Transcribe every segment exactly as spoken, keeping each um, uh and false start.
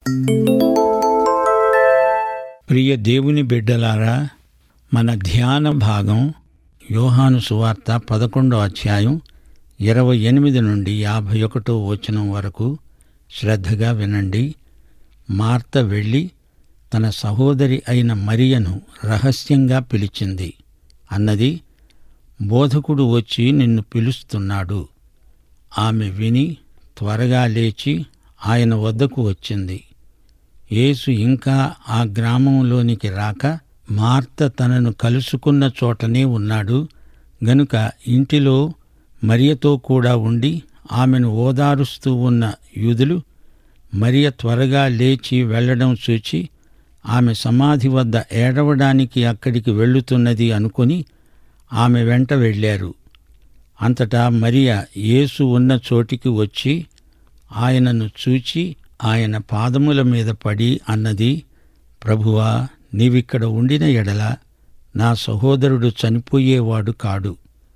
ప్రియ దేవుని బిడ్డలారా, మన ధ్యాన భాగం యోహాను సువార్త పదకొండో అధ్యాయం ఇరవై ఎనిమిది నుండి యాభై ఒకటో వచనం వరకు శ్రద్ధగా వినండి. మార్త వెళ్ళి తన సహోదరి అయిన మరియను రహస్యంగా పిలిచింది. అన్నది, బోధకుడు వచ్చి నిన్ను పిలుస్తున్నాడు. ఆమె విని త్వరగా లేచి ఆయన వద్దకు వచ్చింది. యేసు ఇంకా ఆ గ్రామంలోనికి రాక మార్త తనను కలుసుకున్న చోటనే ఉన్నాడు గనుక ఇంటిలో మరియతో కూడా ఉండి ఆమెను ఓదారుస్తూ ఉన్న యూదులు మరియ త్వరగా లేచి వెళ్లడం చూచి ఆమె సమాధి వద్ద ఏడవడానికి అక్కడికి వెళ్ళుతున్నది అనుకుని ఆమె వెంట వెళ్ళారు. అంతటా మరియ యేసు ఉన్న చోటికి వచ్చి ఆయనను చూచి ఆయన పాదముల మీద పడి అన్నది, ప్రభువా, నీవిక్కడ ఉండిన ఎడల నా సహోదరుడు చనిపోయేవాడు కాడు.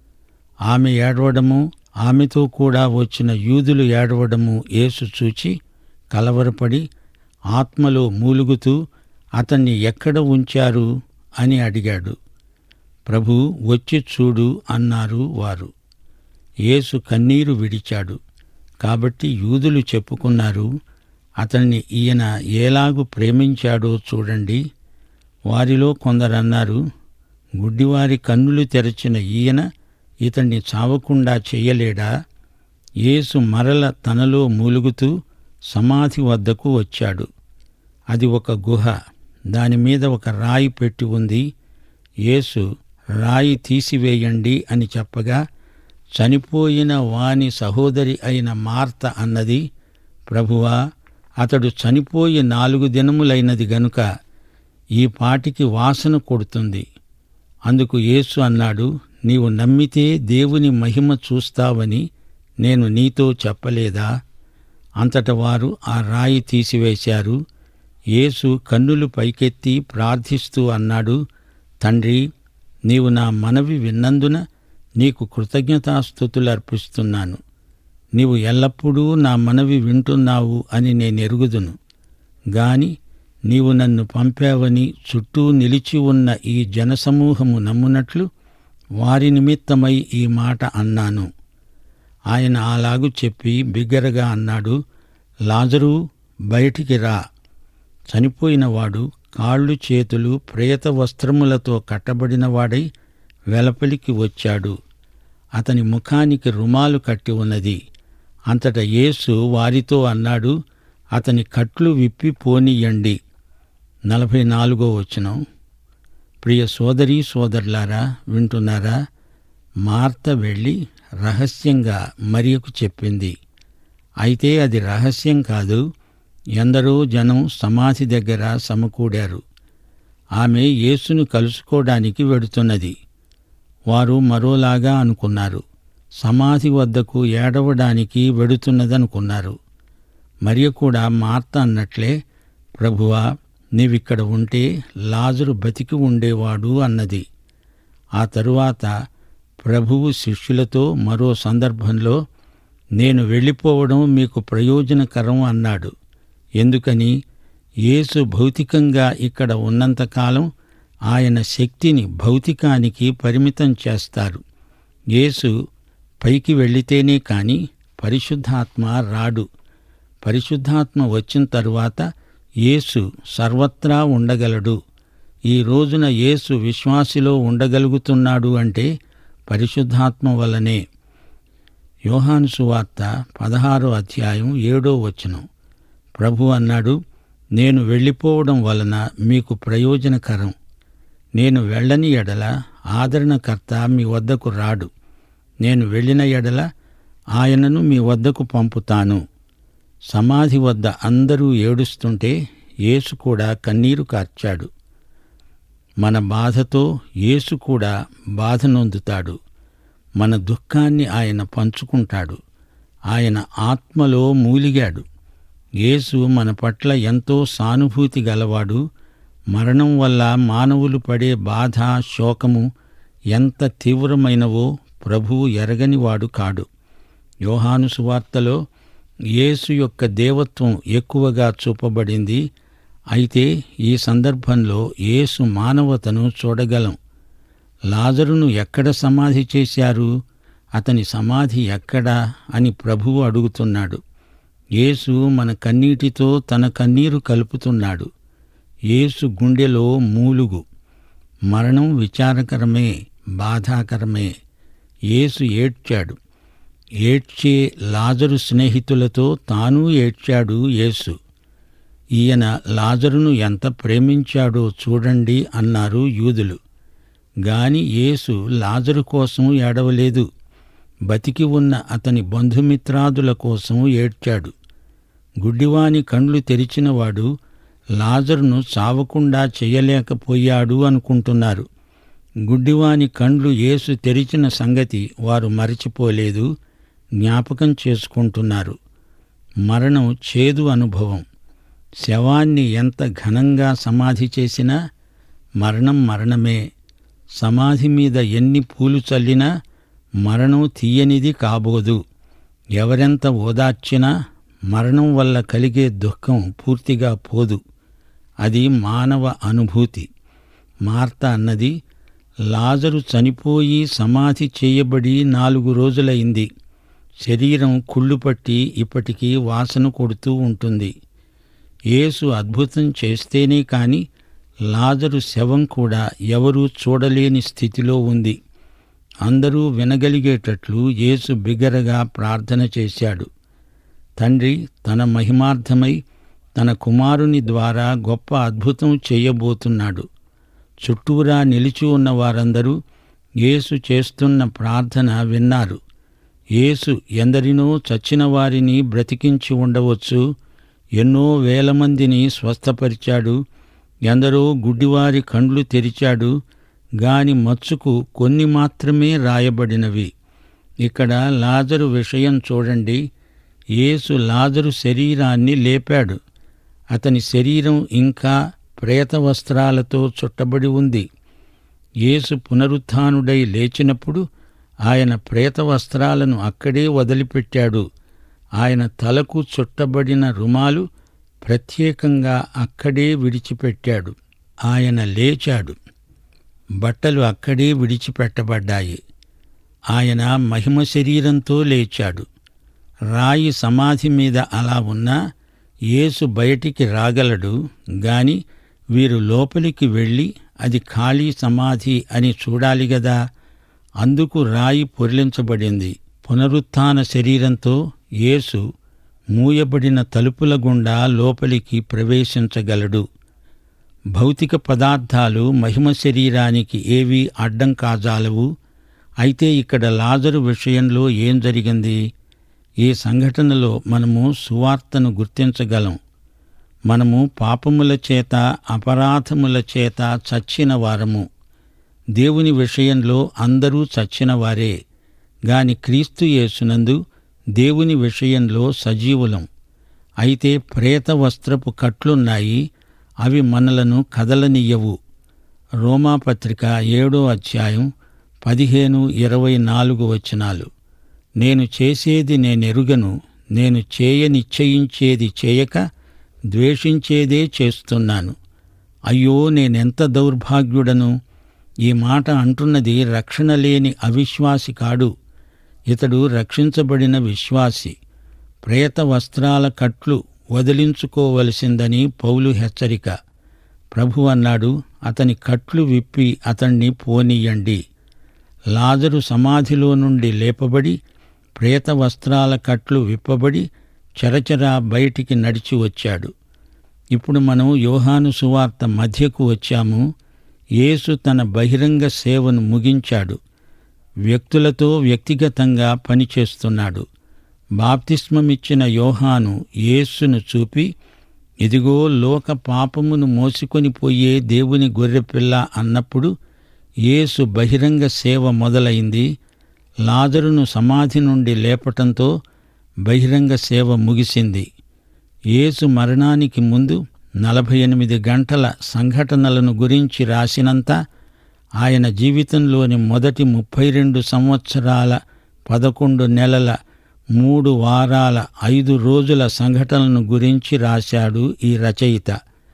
ఆమె ఏడవడము, ఆమెతో కూడా వచ్చిన యూదులు ఏడవడము యేసు చూచి కలవరపడి ఆత్మలో మూలుగుతూ అతన్ని ఎక్కడ ఉంచారు అని అడిగాడు. ప్రభూ, వచ్చి చూడు అన్నారు వారు. యేసు కన్నీరు విడిచాడు. కాబట్టి యూదులు చెప్పుకున్నారు, అతన్ని ఈయన ఏలాగు ప్రేమించాడో చూడండి. వారిలో కొందరన్నారు, గుడ్డివారి కన్నులు తెరచిన ఈయన ఇతన్ని చావకుండా చెయ్యలేడా? యేసు మరల తనలో మూలుగుతూ సమాధి వద్దకు వచ్చాడు. అది ఒక గుహ, దానిమీద ఒక రాయి పెట్టి ఉంది. యేసు రాయి తీసివేయండి అని చెప్పగా చనిపోయిన వాని సహోదరి అయిన మార్త అన్నది, ప్రభువా, అతడు చనిపోయి నాలుగు దినములైనది గనుక ఈ పాటికి వాసన కొడుతుంది. అందుకు యేసు అన్నాడు, నీవు నమ్మితే దేవుని మహిమ చూస్తావని నేను నీతో చెప్పలేదా? అంతట వారు ఆ రాయి తీసివేశారు. యేసు కన్నులు పైకెత్తి ప్రార్థిస్తూ అన్నాడు, తండ్రి, నీవు నా మనవి విన్నందున నీకు కృతజ్ఞతాస్తుతులర్పిస్తున్నాను. నీవు ఎల్లప్పుడూ నా మనవి వింటున్నావు అని నేనెరుగుదును. గాని నీవు నన్ను పంపావని చుట్టూ నిలిచి ఉన్న ఈ జనసమూహము నమ్మునట్లు వారి నిమిత్తమై ఈ మాట అన్నాను. ఆయన అలాగు చెప్పి బిగ్గరగా అన్నాడు, లాజరు, బయటికి రా. చనిపోయినవాడు కాళ్ళు చేతులు ప్రేత వస్త్రములతో కట్టబడినవాడై వెలపలికి వచ్చాడు. అతని ముఖానికి రుమాలు కట్టి ఉన్నది. అంతట యేసు వారితో అన్నాడు, అతని కట్లు విప్పి పోనీయండి. నలభై నాలుగో వచనం. ప్రియ సోదరీ సోదరులారా, వింటున్నారా? మార్త వెళ్ళి రహస్యంగా మరియకు చెప్పింది. అయితే అది రహస్యం కాదు. ఎందరో జనం సమాధి దగ్గర సమకూడారు. ఆమె యేసును కలుసుకోవడానికి వెడుతున్నది. వారు మరోలాగా అనుకున్నారు. సమాధి వద్దకు ఏడవడానికి వెడుతున్నదనుకున్నారు. మరియ కూడా మార్త అన్నట్లే, ప్రభువా, నీవిక్కడ ఉంటే లాజరు బతికి ఉండేవాడు అన్నది. ఆ తరువాత ప్రభువు శిష్యులతో మరో సందర్భంలో, నేను వెళ్ళిపోవడం మీకు ప్రయోజనకరం అన్నాడు. ఎందుకని? యేసు భౌతికంగా ఇక్కడ ఉన్నంతకాలం ఆయన శక్తిని భౌతికానికి పరిమితం చేస్తారు. యేసు పైకి వెళ్ళితేనే కాని పరిశుద్ధాత్మ రాడు. పరిశుద్ధాత్మ వచ్చిన తరువాత యేసు సర్వత్రా ఉండగలడు. ఈ రోజున యేసు విశ్వాసిలో ఉండగలుగుతున్నాడు అంటే పరిశుద్ధాత్మ వల్లనే. యోహాను సువార్త పదహారో అధ్యాయం ఏడో వచనం. ప్రభు అన్నాడు, నేను వెళ్ళిపోవడం వలన మీకు ప్రయోజనకరం. నేను వెళ్ళని ఎడల ఆదరణకర్త మీ వద్దకు రాడు. నేను వెళ్ళిన ఎడల ఆయనను మీ వద్దకు పంపుతాను. సమాధి వద్ద అందరూ ఏడుస్తుంటే యేసు కూడా కన్నీరు కార్చాడు. మన బాధతో యేసు కూడా బాధ నొందుతాడు. మన దుఃఖాన్ని ఆయన పంచుకుంటాడు. ఆయన ఆత్మలో మూలిగాడు. యేసు మన పట్ల ఎంతో సానుభూతి గలవాడు. మరణం వల్ల మానవులు పడే బాధ, శోకము ఎంత తీవ్రమైనవో ప్రభువు ఎరగనివాడు కాడు. యోహాను సువార్తలో యేసు యొక్క దేవత్వం ఎక్కువగా చూపబడింది. అయితే ఈ సందర్భంలో యేసు మానవతను చూడగలం. లాజరును ఎక్కడ సమాధి చేశారు, అతని సమాధి ఎక్కడా అని ప్రభువు అడుగుతున్నాడు. యేసు మన కన్నీటితో తన కన్నీరు కలుపుతున్నాడు. యేసు గుండెలో మూలుగు. మరణం విచారకరమే, బాధాకరమే. యేసు ఏడ్చాడు. ఏడ్చే లాజరు స్నేహితులతో తానూ ఏడ్చాడు యేసు. ఈయన లాజరును ఎంత ప్రేమించాడో చూడండి అన్నారు యూదులు. గాని యేసు లాజరు కోసం ఏడవలేదు. బతికి ఉన్న అతని బంధుమిత్రాదుల కోసం ఏడ్చాడు. గుడ్డివాని కండ్లు తెరిచినవాడు లాజరును చావకుండా చెయ్యలేకపోయాడు అనుకుంటున్నారు. గుడ్డివాని కండ్లు యేసు తెరిచిన సంగతి వారు మరచిపోలేదు, జ్ఞాపకం చేసుకుంటున్నారు. మరణం చేదు అనుభవం. శవాన్ని ఎంత ఘనంగా సమాధి చేసినా మరణం మరణమే. సమాధి మీద ఎన్ని పూలు చల్లినా మరణం తీయనిది కాబోదు. ఎవరెంత ఓదార్చినా మరణం వల్ల కలిగే దుఃఖం పూర్తిగా పోదు. అది మానవ అనుభూతి. మార్త అన్నది, లాజరు చనిపోయి సమాధి చేయబడి నాలుగు రోజులైంది. శరీరం కుళ్ళుపట్టి ఇప్పటికీ వాసన కొడుతూ ఉంటుంది. యేసు అద్భుతం చేస్తేనే కాని లాజరు శవం కూడా ఎవరూ చూడలేని స్థితిలో ఉంది. అందరూ వినగలిగేటట్లు యేసు బిగ్గరగా ప్రార్థన చేశాడు. తండ్రి తన మహిమార్థమై తన కుమారుని ద్వారా గొప్ప అద్భుతం చేయబోతున్నాడు. చుట్టూరా నిలిచి ఉన్న వారందరూ యేసు చేస్తున్న ప్రార్థన విన్నారు. యేసు ఎందరినో చచ్చిన వారిని బ్రతికించి ఉండవచ్చు. ఎన్నో వేల మందిని స్వస్థపరిచాడు. ఎందరో గుడ్డివారి కండ్లు తెరిచాడు. గాని మచ్చుకు కొన్ని మాత్రమే రాయబడినవి. ఇక్కడ లాజరు విషయం చూడండి. యేసు లాజరు శరీరాన్ని లేపాడు. అతని శరీరం ఇంకా ప్రేత వస్త్రాలతో చుట్టబడి ఉంది. యేసు పునరుత్థానుడై లేచినప్పుడు ఆయన ప్రేత వస్త్రాలను అక్కడే వదిలిపెట్టాడు. ఆయన తలకు చుట్టబడిన రుమాలు ప్రత్యేకంగా అక్కడే విడిచిపెట్టాడు. ఆయన లేచాడు. బట్టలు అక్కడే విడిచిపెట్టబడ్డాయి. ఆయన మహిమ శరీరంతో లేచాడు. రాయి సమాధి మీద అలా ఉన్నా యేసు బయటికి రాగలడు. గాని వీరు లోపలికి వెళ్ళి అది ఖాళీ సమాధి అని చూడాలి గదా. అందుకు రాయి పొర్లించబడింది. పునరుత్థాన శరీరంతో యేసు మూయబడిన తలుపుల గుండా లోపలికి ప్రవేశించగలడు. భౌతిక పదార్థాలు మహిమ శరీరానికి ఏవీ అడ్డం కాజాలవు. అయితే ఇక్కడ లాజరు విషయంలో ఏం జరిగింది? ఈ సంఘటనలో మనము సువార్తను గుర్తించగలం. మనము పాపముల చేత అపరాధముల చేత చచ్చిన వారము. దేవుని విషయంలో అందరూ చచ్చిన వారే. గాని క్రీస్తు యేసునందు దేవుని విషయంలో సజీవులం. అయితే ప్రేత వస్త్రపు కట్లున్నాయి. అవి మనలను కదలనియ్యవు. రోమాపత్రిక ఏడో అధ్యాయం పదిహేను ఇరవై నాలుగు వచనాలు. నేను చేసేది నేనెరుగను, నేను చేయనిశ్చయించేది చేయక ద్వేషించేదే చేస్తున్నాను. అయ్యో, నేనెంత దౌర్భాగ్యుడను! ఈ మాట అంటున్నది రక్షణ లేని అవిశ్వాసి కాడు. ఇతడు రక్షించబడిన విశ్వాసి. ప్రేత వస్త్రాల కట్లు వదిలించుకోవలసిందని పౌలు హెచ్చరిక. ప్రభు అన్నాడు, అతని కట్లు విప్పి అతణ్ణి పోనీయండి. లాజరు సమాధిలో నుండి లేపబడి ప్రేత వస్త్రాల కట్లు విప్పబడి చరచరా బయటికి నడిచి వచ్చాడు. ఇప్పుడు మనం యోహాను సువార్త మధ్యకు వచ్చాము. యేసు తన బహిరంగ సేవను ముగించాడు. వ్యక్తులతో వ్యక్తిగతంగా పనిచేస్తున్నాడు. బాప్తిస్మమిచ్చిన యోహాను యేసును చూపి, ఇదిగో లోక పాపమును మోసుకొని పోయే దేవుని గొర్రెపిల్ల అన్నప్పుడు యేసు బహిరంగ సేవ మొదలైంది. లాజరును సమాధి నుండి లేపటంతో బహిరంగ సేవ ముగిసింది. యేసు మరణానికి ముందు నలభై ఎనిమిది గంటల సంఘటనలను గురించి రాసినంత ఆయన జీవితంలోని మొదటి ముప్పై రెండు సంవత్సరాల పదకొండు నెలల మూడు వారాల ఐదు రోజుల సంఘటనలను గురించి రాశాడు ఈ రచయిత.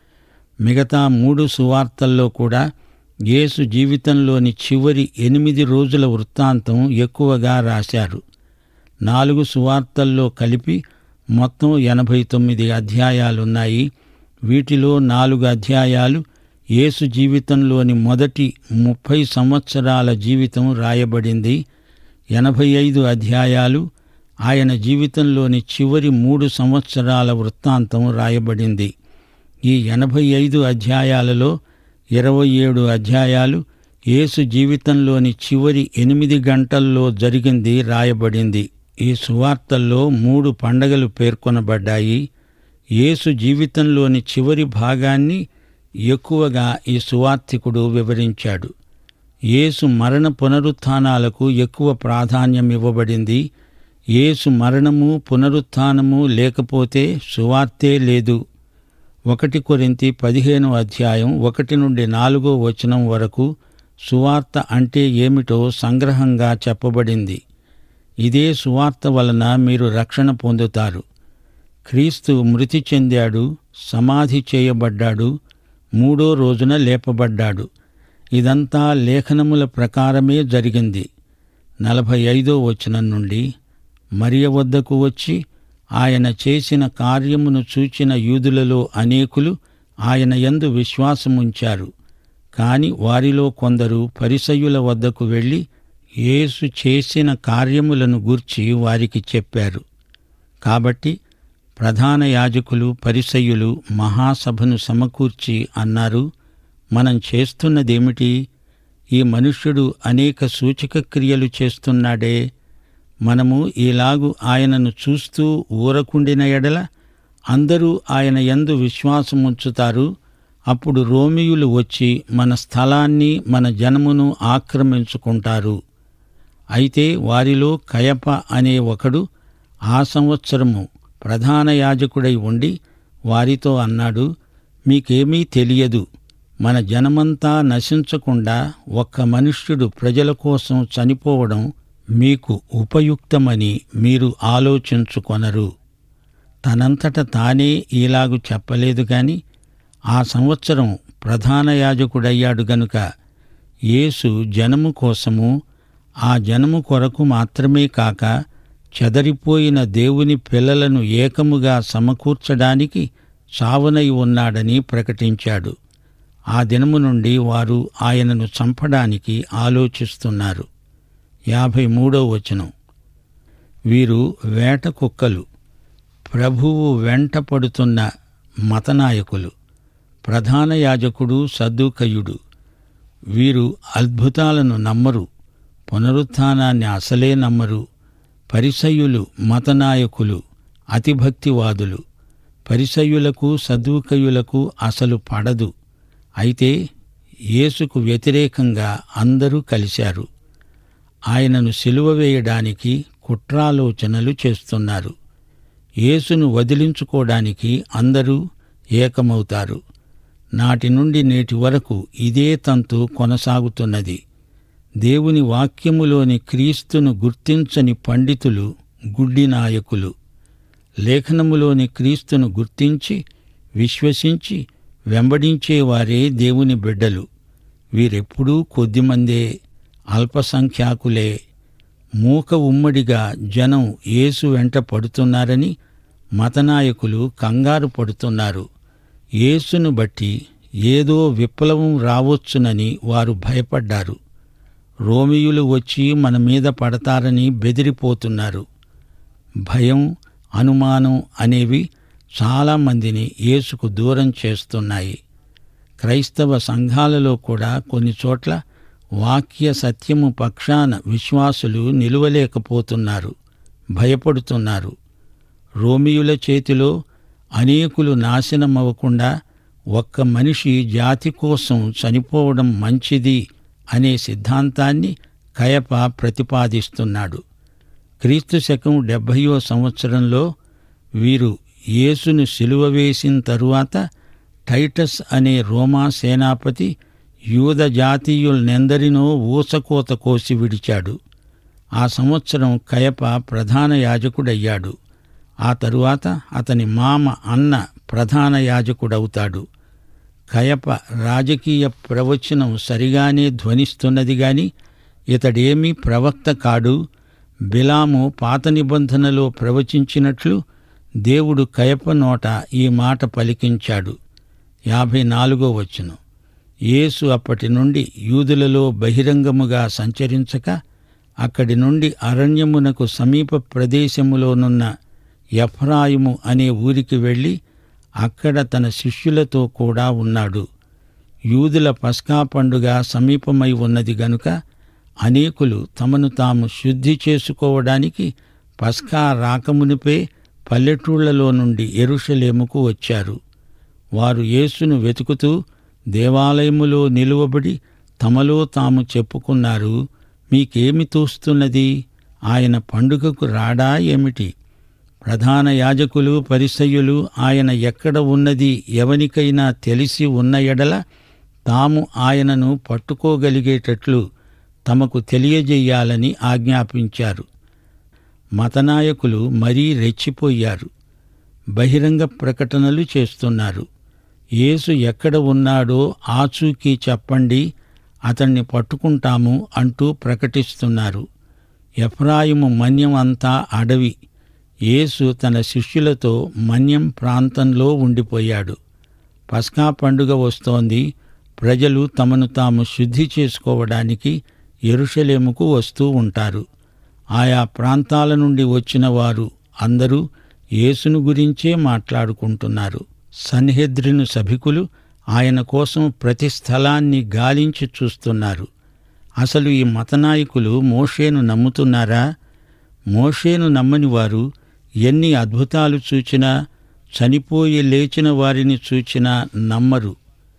మిగతా మూడు సువార్తల్లో కూడా యేసు జీవితంలోని చివరి ఎనిమిది రోజుల వృత్తాంతం ఎక్కువగా రాశారు. నాలుగు సువార్తల్లో కలిపి మొత్తం ఎనభై తొమ్మిది అధ్యాయాలున్నాయి. వీటిలో నాలుగు అధ్యాయాలు యేసు జీవితంలోని మొదటి ముప్పై సంవత్సరాల జీవితం రాయబడింది. ఎనభై ఐదు అధ్యాయాలు ఆయన జీవితంలోని చివరి మూడు సంవత్సరాల వృత్తాంతం రాయబడింది. ఈ ఎనభై ఐదు అధ్యాయాలలో ఇరవై ఏడు అధ్యాయాలు యేసు జీవితంలోని చివరి ఎనిమిది గంటల్లో జరిగింది రాయబడింది. ఈ సువార్తల్లో మూడు పండగలు పేర్కొనబడ్డాయి. యేసు జీవితంలోని చివరి భాగాన్ని ఎక్కువగా ఈ సువార్తికుడు వివరించాడు. యేసు మరణ పునరుత్థానాలకు ఎక్కువ ప్రాధాన్యం ఇవ్వబడింది. యేసు మరణము పునరుత్థానము లేకపోతే సువార్తే లేదు. ఒకటి కొరింథీ పదిహేనో అధ్యాయం ఒకటి నుండి నాలుగో వచనం వరకు సువార్త అంటే ఏమిటో సంగ్రహంగా చెప్పబడింది. ఇదే సువార్త వలన మీరు రక్షణ పొందుతారు. క్రీస్తు మృతి చెందాడు, సమాధి చేయబడ్డాడు, మూడో రోజున లేపబడ్డాడు. ఇదంతా లేఖనముల ప్రకారమే జరిగింది. నలభై ఐదో వచనం నుండి మరియ వద్దకు వచ్చి ఆయన చేసిన కార్యమును చూచిన యూదులలో అనేకులు ఆయన యందు విశ్వాసముంచారు. కాని వారిలో కొందరు పరిసయ్యుల వద్దకు వెళ్ళి యేసు చేసిన కార్యములను గూర్చి వారికి చెప్పారు. కాబట్టి ప్రధాన యాజకులు, పరిసయ్యులు మహాసభను సమకూర్చి అన్నారు, మనం చేస్తున్నదేమిటి? ఈ మనుష్యుడు అనేక సూచక క్రియలు చేస్తున్నాడే. మనము ఈలాగు ఆయనను చూస్తూ ఊరకుండిన ఎడల అందరూ ఆయన యందు విశ్వాసముంచుతారు. అప్పుడు రోమీయులు వచ్చి మన స్థలాన్ని, మన జనమును ఆక్రమించుకుంటారు. అయితే వారిలో కయప అనే ఒకడు ఆ సంవత్సరము ప్రధాన యాజకుడై ఉండి వారితో అన్నాడు, మీకేమీ తెలియదు. మన జనమంతా నశించకుండా ఒక్క మనుష్యుడు ప్రజల కోసం చనిపోవడం మీకు ఉపయుక్తమని మీరు ఆలోచించుకొనరు. తనంతట తానే ఈలాగు చెప్పలేదు గాని ఆ సంవత్సరం ప్రధాన యాజకుడయ్యాడు గనుక యేసు జనము కోసము, ఆ జనము కొరకు మాత్రమే కాక చెదరిపోయిన దేవుని పిల్లలను ఏకముగా సమకూర్చడానికి చావనై ఉన్నాడని ప్రకటించాడు. ఆ దినము నుండి వారు ఆయనను చంపడానికి ఆలోచిస్తున్నారు. యాభై మూడో వచనం. వీరు వేట కుక్కలు, ప్రభువు వెంట పడుతున్న మతనాయకులు, ప్రధాన యాజకుడు సద్దూకయుడు. వీరు అద్భుతాలను నమ్మరు, పునరుత్థానాన్ని అసలే నమ్మరు. పరిసయ్యులు, మతనాయకులు అతిభక్తివాదులు. పరిసయ్యులకు, సద్దూకయులకు అసలు పడదు. అయితే యేసుకు వ్యతిరేకంగా అందరూ కలిశారు. ఆయనను సిలువ వేయడానికి కుట్రాలోచనలు చేస్తున్నారు. యేసును వదిలించుకోవడానికి అందరూ ఏకమవుతారు. నాటి నుండి నేటి వరకు ఇదే తంతు కొనసాగుతున్నది. దేవుని వాక్యములోని క్రీస్తును గుర్తించని పండితులు గుడ్డి నాయకులు. లేఖనములోని క్రీస్తును గుర్తించి, విశ్వసించి వెంబడించేవారే దేవుని బిడ్డలు. వీరెప్పుడూ కొద్దిమందే, అల్పసంఖ్యాకులే. మూక ఉమ్మడిగా జనం యేసు వెంట పడుతున్నారని మతనాయకులు కంగారు పడుతున్నారు. యేసును బట్టి ఏదో విప్లవం రావచ్చునని వారు భయపడ్డారు. రోమీయులు వచ్చి మన మీద పడతారని బెదిరిపోతున్నారు. భయం, అనుమానం అనేవి చాలామందిని యేసుకు దూరం చేస్తున్నాయి. క్రైస్తవ సంఘాలలో కూడా కొన్ని చోట్ల వాక్య సత్యము పక్షాన విశ్వాసులు నిలువలేకపోతున్నారు, భయపడుతున్నారు. రోమీయుల చేతిలో అనేకులు నాశనమవ్వకుండా ఒక్క మనిషి జాతి కోసం చనిపోవడం మంచిది అనే సిద్ధాంతాన్ని కయప ప్రతిపాదిస్తున్నాడు. క్రీస్తు శకం డెబ్భయో సంవత్సరంలో వీరు యేసును సిలువ వేసిన తరువాత టైటస్ అనే రోమా సేనాపతి యూద జాతీయులనెందరినో ఊసకోత కోసి విడిచాడు. ఆ సంవత్సరం కయప ప్రధాన యాజకుడయ్యాడు. ఆ తరువాత అతని మామ అన్న ప్రధాన యాజకుడవుతాడు. కయప రాజకీయ ప్రవచనం సరిగానే ధ్వనిస్తున్నది గాని ఇతడేమీ ప్రవక్త కాడు. బిలాము పాత నిబంధనలో ప్రవచించినట్లు దేవుడు కయప నోట ఈ మాట పలికించాడు. యాభై నాలుగో వచనం. యేసు అప్పటి నుండి యూదులలో బహిరంగముగా సంచరించక అక్కడి నుండి అరణ్యమునకు సమీప ప్రదేశములోనున్న ఎఫ్రాయిము అనే ఊరికి వెళ్ళి అక్కడ తన శిష్యులతో కూడా ఉన్నాడు. యూదుల పస్కా పండుగ సమీపమై ఉన్నది గనుక అనేకులు తమను తాము శుద్ధి చేసుకోవడానికి పస్కా రాకమునిపే పల్లెటూళ్లలో నుండి యెరూషలేముకు వచ్చారు. వారు యేసును వెతుకుతూ దేవాలయములో నిలువబడి తమలో తాము చెప్పుకున్నారు, మీకేమి తోస్తున్నది? ఆయన పండుగకు రాడా ఏమిటి? ప్రధాన యాజకులు పరిసయ్యులు ఆయన ఎక్కడ ఉన్నది ఎవనికైనా తెలిసి ఉన్న ఎడల తాము ఆయనను పట్టుకోగలిగేటట్లు తమకు తెలియజేయాలని ఆజ్ఞాపించారు. మతనాయకులు మరీ రెచ్చిపోయారు. బహిరంగ ప్రకటనలు చేస్తున్నారు. యేసు ఎక్కడ ఉన్నాడో ఆచూకీ చెప్పండి, అతన్ని పట్టుకుంటాము అంటూ ప్రకటిస్తున్నారు. ఎఫ్రాయిము మన్యం అంతా అడవి. యేసు తన శిష్యులతో మన్యం ప్రాంతంలో ఉండిపోయాడు. పస్కా పండుగ వస్తోంది. ప్రజలు తమను తాము శుద్ధి చేసుకోవడానికి యెరూషలేముకు వస్తూ ఉంటారు. ఆయా ప్రాంతాల నుండి వచ్చిన వారు అందరూ యేసును గురించే మాట్లాడుకుంటున్నారు. సన్హెద్రిను సభికులు ఆయన కోసం ప్రతి స్థలాన్ని గాలించి చూస్తున్నారు. అసలు ఈ మతనాయకులు మోషేను నమ్ముతున్నారా? మోషేను నమ్మని వారు ఎన్ని అద్భుతాలు చూచినా, చనిపోయి లేచిన వారిని చూచినా నమ్మరు.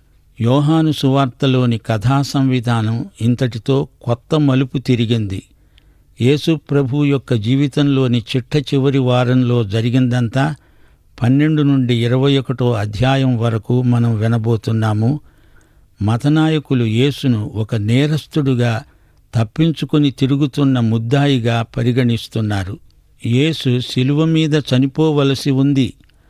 యోహాను సువార్తలోని కథా సంవిధానం ఇంతటితో కొత్త మలుపు తిరిగింది. యేసు ప్రభు యొక్క జీవితంలోని చిట్ట చివరి వారంలో జరిగిందంతా పన్నెండు నుండి ఇరవై ఒకటో అధ్యాయం వరకు మనం వినబోతున్నాము. మతనాయకులు యేసును ఒక నేరస్తుడుగా, తప్పించుకుని తిరుగుతున్న ముద్దాయిగా పరిగణిస్తున్నారు. యేసు శిలువ మీద చనిపోవలసి ఉంది.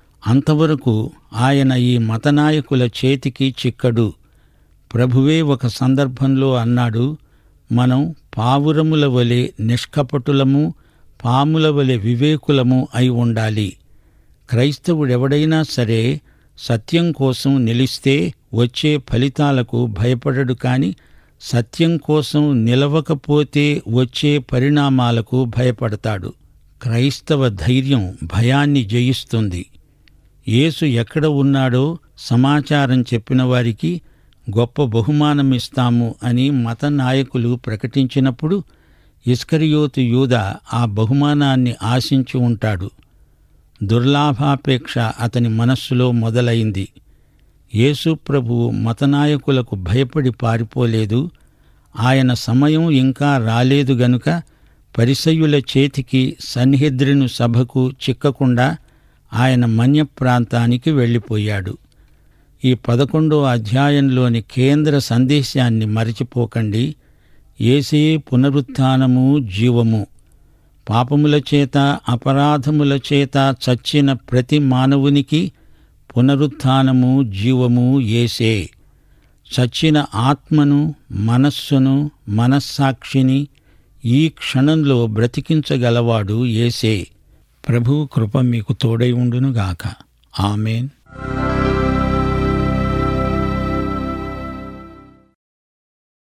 అంతవరకు ఆయన ఈ మతనాయకుల చేతికి చిక్కడు. ప్రభువే ఒక సందర్భంలో అన్నాడు, మనం పావురముల వలె నిష్కపటులము, పాముల వలె వివేకులము అయి ఉండాలి. క్రైస్తవుడెవడైనా సరే సత్యం కోసం నిలిస్తే వచ్చే ఫలితాలకు భయపడడు, కాని సత్యం కోసం నిలవకపోతే వచ్చే పరిణామాలకు భయపడతాడు. క్రైస్తవ ధైర్యం భయాన్ని జయిస్తుంది. యేసు ఎక్కడ ఉన్నాడో సమాచారం చెప్పిన వారికి గొప్ప బహుమానమిస్తాము అని మత నాయకులు ప్రకటించినప్పుడు ఇస్కరియోతు యూదా ఆ బహుమానాన్ని ఆశించి ఉంటాడు. దుర్లాభాపేక్ష అతని మనస్సులో మొదలైంది. యేసు ప్రభువు మతనాయకులకు భయపడి పారిపోలేదు. ఆయన సమయం ఇంకా రాలేదు గనుక పరిసయ్యుల చేతికి, సన్హెద్రిను సభకు చిక్కకుండా ఆయన మన్య ప్రాంతానికి వెళ్ళిపోయాడు. ఈ పదకొండో అధ్యాయంలోని కేంద్ర సందేశాన్ని మరచిపోకండి. యేసే పునరుత్థానము, జీవము. పాపముల చేత, అపరాధముల చేత చచ్చిన ప్రతి మానవునికి పునరుత్థానము, జీవము యేసే. చచ్చిన ఆత్మను, మనస్సును, మనస్సాక్షిని ఈ క్షణంలో బ్రతికించగలవాడు యేసే. ప్రభువు కృప మీకు తోడై ఉండునుగాక. ఆమేన్.